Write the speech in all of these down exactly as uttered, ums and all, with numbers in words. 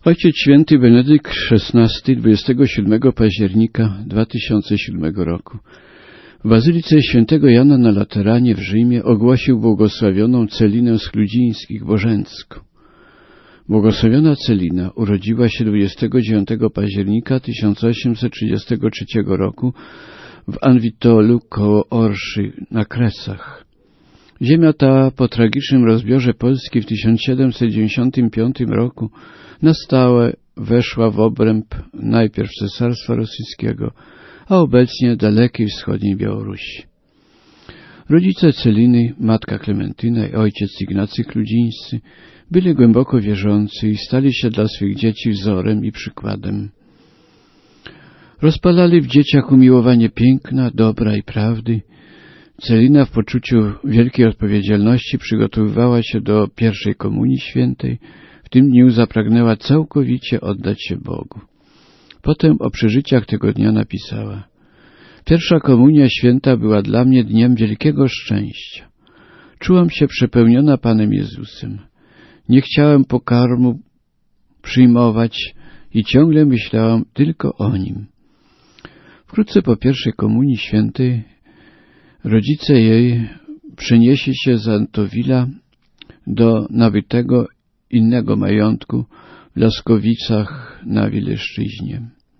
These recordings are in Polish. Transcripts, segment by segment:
Ojciec Święty Benedykt szesnasty dwudziestego siódmego października dwa tysiące siódmego roku w Bazylice Świętego Jana na Lateranie w Rzymie ogłosił błogosławioną Celinę Skludzińskich Bożencką. Błogosławiona Celina urodziła się dwudziestego dziewiątego października tysiąc osiemset trzydziestego trzeciego roku w Anwitolu koło Orszy na Kresach. Ziemia ta po tragicznym rozbiorze Polski w tysiąc siedemset dziewięćdziesiątym piątym roku na stałe weszła w obręb najpierw Cesarstwa Rosyjskiego, a obecnie dalekiej wschodniej Białorusi. Rodzice Celiny, matka Klementyna i ojciec Ignacy Kludzińscy byli głęboko wierzący i stali się dla swych dzieci wzorem i przykładem. Rozpalali w dzieciach umiłowanie piękna, dobra i prawdy. Celina w poczuciu wielkiej odpowiedzialności przygotowywała się do pierwszej komunii świętej. W tym dniu zapragnęła całkowicie oddać się Bogu. Potem o przeżyciach tego dnia napisała: Pierwsza komunia święta była dla mnie dniem wielkiego szczęścia. Czułam się przepełniona Panem Jezusem. Nie chciałem pokarmu przyjmować i ciągle myślałam tylko o Nim. Wkrótce po pierwszej komunii świętej rodzice jej przenieśli się z Antowila do nabytego innego majątku w Laskowicach na Wileszczyźnie.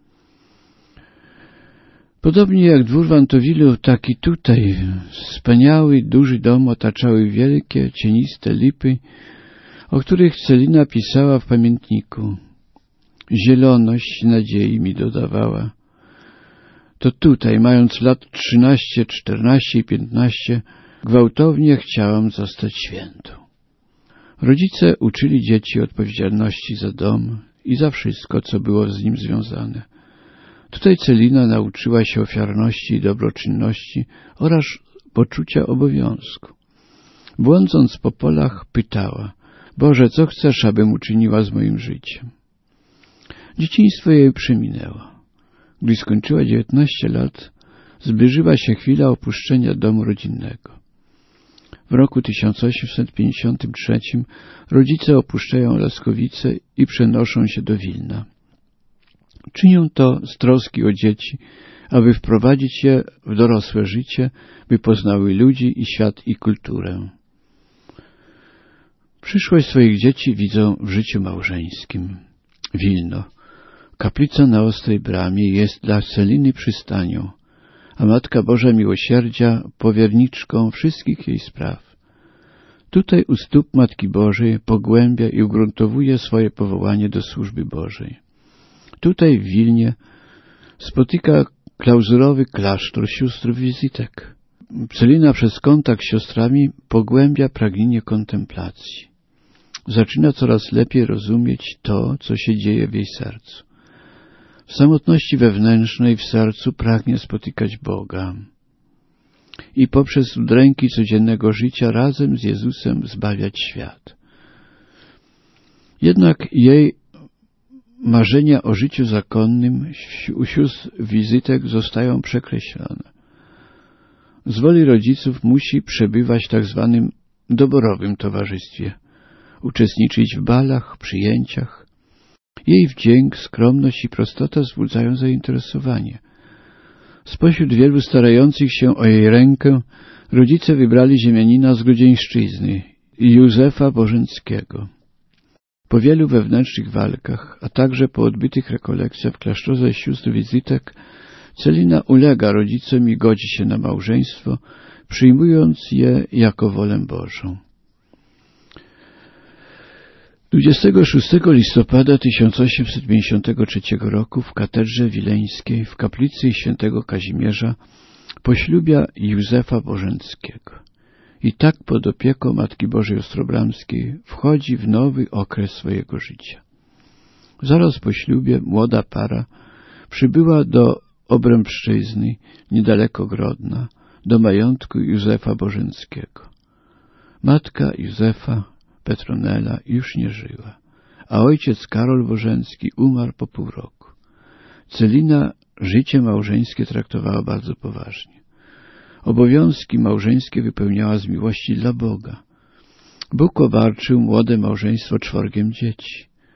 Podobnie jak dwór w Antowilu, tak i tutaj wspaniały, duży dom otaczały wielkie, cieniste lipy, o których Celina pisała w pamiętniku. Zieloność nadziei mi dodawała. To tutaj, mając lat trzynaście, czternaście i piętnaście, gwałtownie chciałam zostać świętą. Rodzice uczyli dzieci odpowiedzialności za dom i za wszystko, co było z nim związane. Tutaj Celina nauczyła się ofiarności i dobroczynności oraz poczucia obowiązku. Błądząc po polach, pytała: Boże, co chcesz, abym uczyniła z moim życiem? Dzieciństwo jej przeminęło. Gdy skończyła dziewiętnaście lat, zbliżyła się chwila opuszczenia domu rodzinnego. W roku tysiąc osiemset pięćdziesiątym trzecim rodzice opuszczają Laskowice i przenoszą się do Wilna. Czynią to z troski o dzieci, aby wprowadzić je w dorosłe życie, by poznały ludzi i świat i kulturę. Przyszłość swoich dzieci widzą w życiu małżeńskim. Wilno, kaplica na Ostrej Bramie, jest dla Celiny przystanią, a Matka Boża Miłosierdzia powierniczką wszystkich jej spraw. Tutaj u stóp Matki Bożej pogłębia i ugruntowuje swoje powołanie do służby Bożej. Tutaj w Wilnie spotyka klauzurowy klasztor sióstr wizytek. Celina przez kontakt z siostrami pogłębia pragnienie kontemplacji. Zaczyna coraz lepiej rozumieć to, co się dzieje w jej sercu. W samotności wewnętrznej w sercu pragnie spotykać Boga i poprzez udręki codziennego życia razem z Jezusem zbawiać świat. Jednak jej marzenia o życiu zakonnym u sióstr wizytek zostają przekreślone. Z woli rodziców musi przebywać w tak zwanym doborowym towarzystwie, uczestniczyć w balach, przyjęciach. Jej wdzięk, skromność i prostota wzbudzają zainteresowanie. Spośród wielu starających się o jej rękę rodzice wybrali ziemianina z Grudzieńszczyzny, Józefa Bożenckiego. Po wielu wewnętrznych walkach, a także po odbytych rekolekcjach w klasztorze sióstr wizytek, Celina ulega rodzicom i godzi się na małżeństwo, przyjmując je jako wolę Bożą. dwudziestego szóstego listopada tysiąc osiemset pięćdziesiątego trzeciego roku w katedrze wileńskiej w kaplicy świętego Kazimierza poślubia Józefa Bożenckiego. I tak pod opieką Matki Bożej Ostrobramskiej wchodzi w nowy okres swojego życia. Zaraz po ślubie młoda para przybyła do Obrębszczyzny, niedaleko Grodna, do majątku Józefa Bożenckiego. Matka Józefa, Petronela, już nie żyła, a ojciec Karol Bożencki umarł po pół roku. Celina życie małżeńskie traktowała bardzo poważnie. Obowiązki małżeńskie wypełniała z miłości dla Boga. Bóg obarczył młode małżeństwo czworgiem dzieci.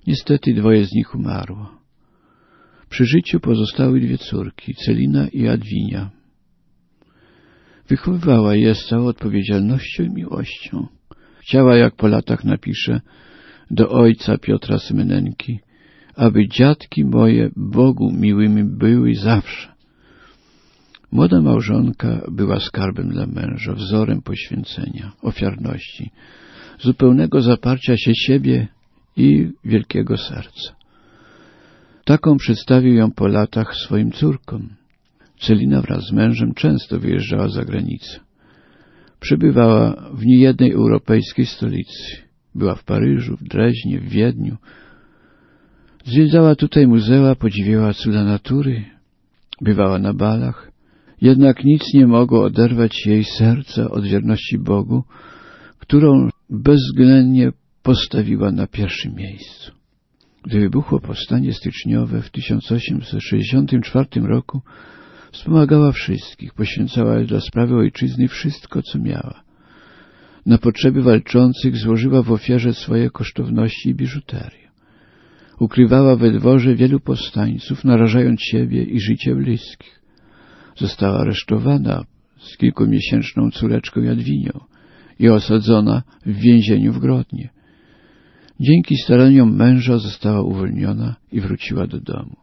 Niestety dwoje z nich umarło. Przy życiu pozostały dwie córki, Celina i Adwinia. Wychowywała je z całą odpowiedzialnością i miłością. Chciała, jak po latach napisze, do ojca Piotra Symenenki, aby dziadki moje Bogu miłymi były zawsze. Młoda małżonka była skarbem dla męża, wzorem poświęcenia, ofiarności, zupełnego zaparcia się siebie i wielkiego serca. Taką przedstawił ją po latach swoim córkom. Celina wraz z mężem często wyjeżdżała za granicę. Przebywała w niejednej europejskiej stolicy. Była w Paryżu, w Dreźnie, w Wiedniu. Zwiedzała tutaj muzea, podziwiała cuda natury, bywała na balach. Jednak nic nie mogło oderwać jej serca od wierności Bogu, którą bezwzględnie postawiła na pierwszym miejscu. Gdy wybuchło powstanie styczniowe w tysiąc osiemset sześćdziesiątym czwartym roku, wspomagała wszystkich, poświęcała dla sprawy ojczyzny wszystko, co miała. Na potrzeby walczących złożyła w ofierze swoje kosztowności i biżuterię. Ukrywała we dworze wielu powstańców, narażając siebie i życie bliskich. Została aresztowana z kilkumiesięczną córeczką Jadwinią i osadzona w więzieniu w Grodnie. Dzięki staraniom męża została uwolniona i wróciła do domu.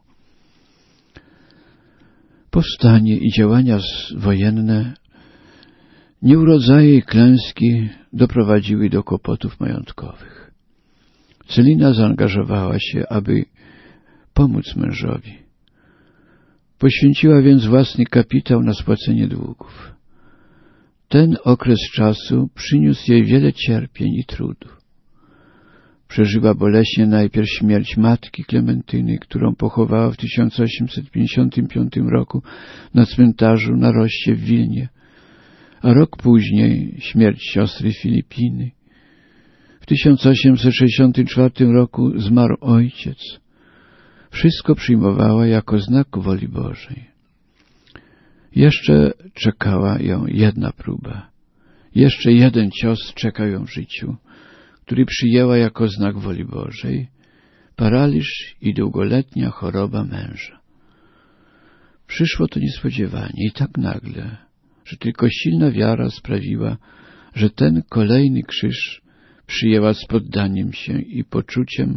Powstanie i działania wojenne, nieurodzaje i klęski doprowadziły do kłopotów majątkowych. Celina zaangażowała się, aby pomóc mężowi. Poświęciła więc własny kapitał na spłacenie długów. Ten okres czasu przyniósł jej wiele cierpień i trudów. Przeżyła boleśnie najpierw śmierć matki Klementyny, którą pochowała w tysiąc osiemset pięćdziesiątym piątym roku na cmentarzu na Roście w Wilnie, a rok później śmierć siostry Filipiny. W tysiąc osiemset sześćdziesiątym czwartym roku zmarł ojciec. Wszystko przyjmowała jako znak woli Bożej. Jeszcze czekała ją jedna próba. Jeszcze jeden cios czekał ją w życiu, który przyjęła jako znak woli Bożej, paraliż i długoletnia choroba męża. Przyszło to niespodziewanie i tak nagle, że tylko silna wiara sprawiła, że ten kolejny krzyż przyjęła z poddaniem się i poczuciem,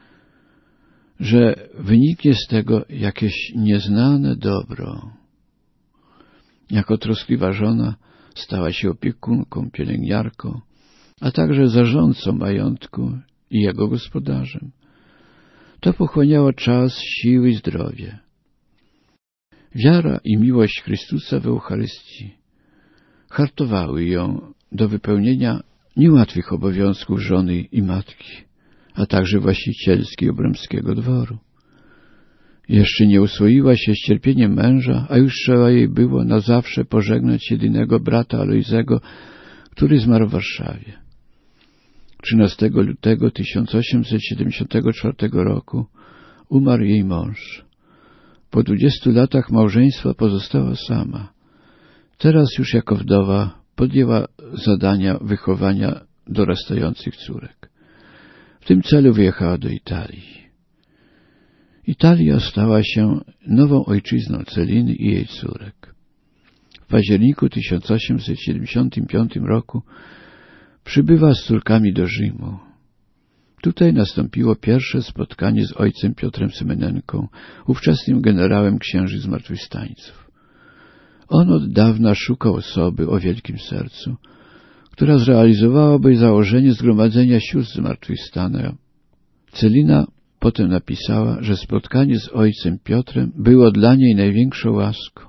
że wyniknie z tego jakieś nieznane dobro. Jako troskliwa żona stała się opiekunką, pielęgniarką, a także zarządcą majątku i jego gospodarzem. To pochłaniało czas, siły i zdrowie. Wiara i miłość Chrystusa w Eucharystii hartowały ją do wypełnienia niełatwych obowiązków żony i matki, a także właścicielskiej Obremskiego dworu. Jeszcze nie uswoiła się z cierpieniem męża, a już trzeba jej było na zawsze pożegnać jedynego brata Alojzego, który zmarł w Warszawie. trzynastego lutego tysiąc osiemset siedemdziesiątego czwartego roku umarł jej mąż. Po dwudziestu latach małżeństwa pozostała sama. Teraz już jako wdowa podjęła zadania wychowania dorastających córek. W tym celu wyjechała do Italii. Italia stała się nową ojczyzną Celiny i jej córek. W październiku tysiąc osiemset siedemdziesiątym piątym roku przybywa z córkami do Rzymu. Tutaj nastąpiło pierwsze spotkanie z ojcem Piotrem Symenenką, ówczesnym generałem księży zmartwychwstańców. On od dawna szukał osoby o wielkim sercu, która zrealizowałaby założenie Zgromadzenia Sióstr Zmartwychwstania. Celina potem napisała, że spotkanie z ojcem Piotrem było dla niej największą łaską.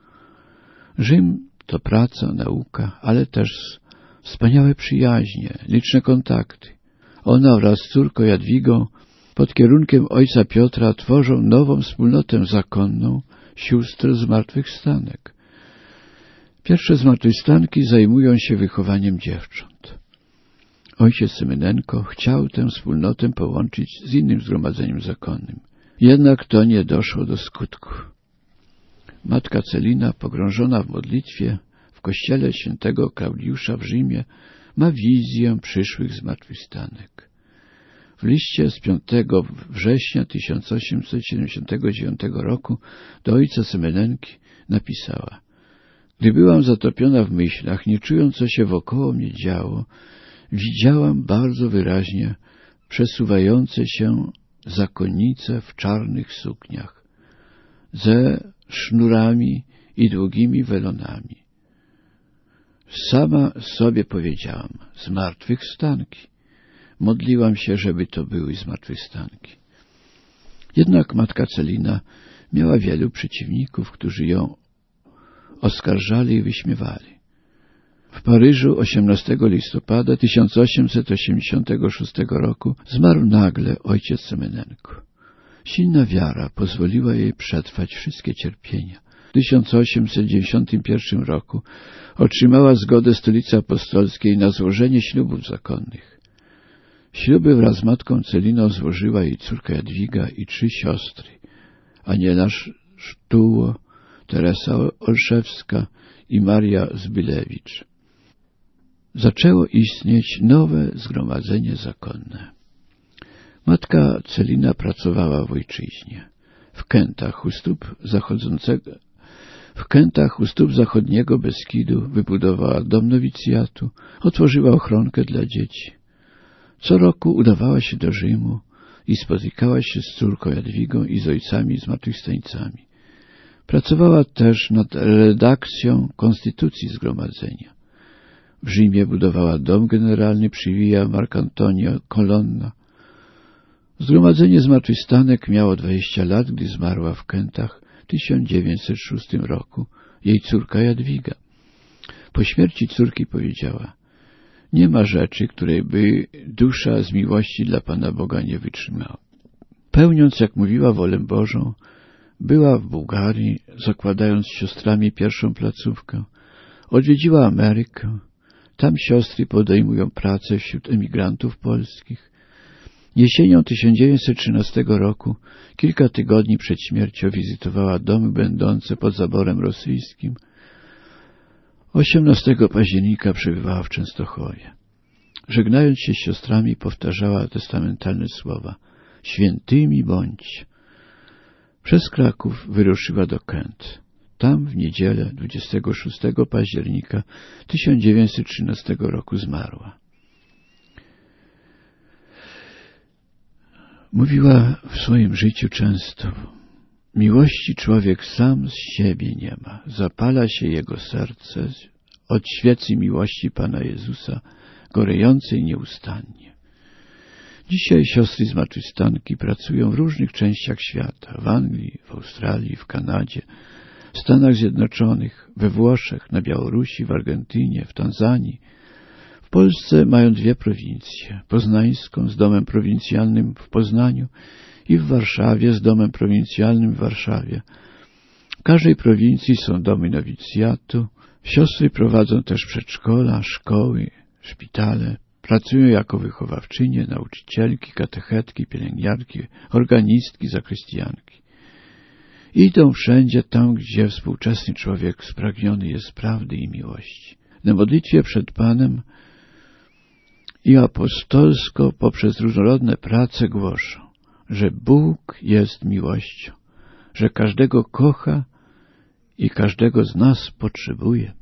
Rzym to praca, nauka, ale też wspaniałe przyjaźnie, liczne kontakty. Ona wraz z córką Jadwigą pod kierunkiem ojca Piotra tworzą nową wspólnotę zakonną sióstr zmartwychwstanek. Pierwsze zmartwychwstanki zajmują się wychowaniem dziewcząt. Ojciec Symenenko chciał tę wspólnotę połączyć z innym zgromadzeniem zakonnym. Jednak to nie doszło do skutku. Matka Celina, pogrążona w modlitwie w kościele świętego Klaudiusza w Rzymie, ma wizję przyszłych zmartwychwstanek. W liście z piątego września tysiąc osiemset siedemdziesiątego dziewiątego roku do ojca Semenenki napisała: Gdy byłam zatopiona w myślach, nie czując, co się wokoło mnie działo, widziałam bardzo wyraźnie przesuwające się zakonnice w czarnych sukniach, ze sznurami i długimi welonami. Sama sobie powiedziałam: zmartwychwstanki. Modliłam się, żeby to były zmartwychwstanki. Jednak matka Celina miała wielu przeciwników, którzy ją oskarżali i wyśmiewali. W Paryżu osiemnastego listopada tysiąc osiemset osiemdziesiątego szóstego roku zmarł nagle ojciec Semenenko. Silna wiara pozwoliła jej przetrwać wszystkie cierpienia. W tysiąc osiemset dziewięćdziesiątym pierwszym roku otrzymała zgodę Stolicy Apostolskiej na złożenie ślubów zakonnych. Śluby wraz z matką Celiną złożyła jej córka Jadwiga i trzy siostry: Aniela Sztuło, Teresa Olszewska i Maria Zbylewicz. Zaczęło istnieć nowe zgromadzenie zakonne. Matka Celina pracowała w ojczyźnie. W Kętach u stóp zachodzącego, w Kętach u stóp zachodniego Beskidu wybudowała dom nowicjatu, otworzyła ochronkę dla dzieci. Co roku udawała się do Rzymu i spotykała się z córką Jadwigą i z ojcami zmartwychwstańcami. Pracowała też nad redakcją konstytucji zgromadzenia. W Rzymie budowała dom generalny przy Via Marcantonio Colonna. Zgromadzenie zmartwychwstanek miało dwadzieścia lat, gdy zmarła w Kętach w tysiąc dziewięćset szóstym roku jej córka Jadwiga. Po śmierci córki powiedziała: nie ma rzeczy, której by dusza z miłości dla Pana Boga nie wytrzymała. Pełniąc, jak mówiła, wolę Bożą, była w Bułgarii, zakładając z siostrami pierwszą placówkę. Odwiedziła Amerykę. Tam siostry podejmują pracę wśród emigrantów polskich. Jesienią tysiąc dziewięćset trzynastego roku, kilka tygodni przed śmiercią, wizytowała domy będące pod zaborem rosyjskim. osiemnastego października przebywała w Częstochowie. Żegnając się z siostrami, powtarzała testamentalne słowa: świętymi bądź. Przez Kraków wyruszyła do Kęt. Tam w niedzielę dwudziestego szóstego października tysiąc dziewięćset trzynastego roku zmarła. Mówiła w swoim życiu często: miłości człowiek sam z siebie nie ma. Zapala się jego serce od świecy miłości Pana Jezusa, gorejącej nieustannie. Dzisiaj siostry zmartwychwstanki pracują w różnych częściach świata: w Anglii, w Australii, w Kanadzie, w Stanach Zjednoczonych, we Włoszech, na Białorusi, w Argentynie, w Tanzanii. W Polsce mają dwie prowincje: poznańską z domem prowincjalnym w Poznaniu i w Warszawie z domem prowincjalnym w Warszawie. W każdej prowincji są domy nowicjatu. Siostry prowadzą też przedszkola, szkoły, szpitale. Pracują jako wychowawczynie, nauczycielki, katechetki, pielęgniarki, organistki, zakrystianki. Idą wszędzie tam, gdzie współczesny człowiek spragniony jest prawdy i miłości. Na modlitwie przed Panem i apostolsko poprzez różnorodne prace głoszą, że Bóg jest miłością, że każdego kocha i każdego z nas potrzebuje.